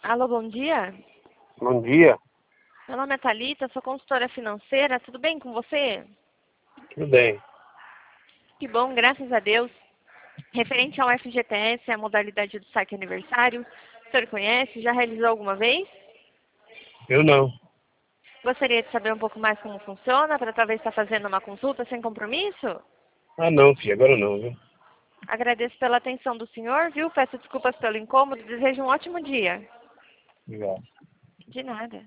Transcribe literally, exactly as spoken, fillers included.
Alô, bom dia. Bom dia, Meu nome é Thalita, sou consultora financeira. Tudo bem com você? tudo bem. Que bom, graças a Deus. Referente ao F G T S, a modalidade do saque aniversário, o senhor conhece? Já realizou alguma vez? Eu não. Gostaria de saber um pouco mais como funciona, para talvez estar fazendo uma consulta sem compromisso? Ah, não, filho, agora não, viu? Agradeço pela atenção do senhor, viu? Peço desculpas pelo incômodo. Desejo um ótimo dia. Obrigado. De nada.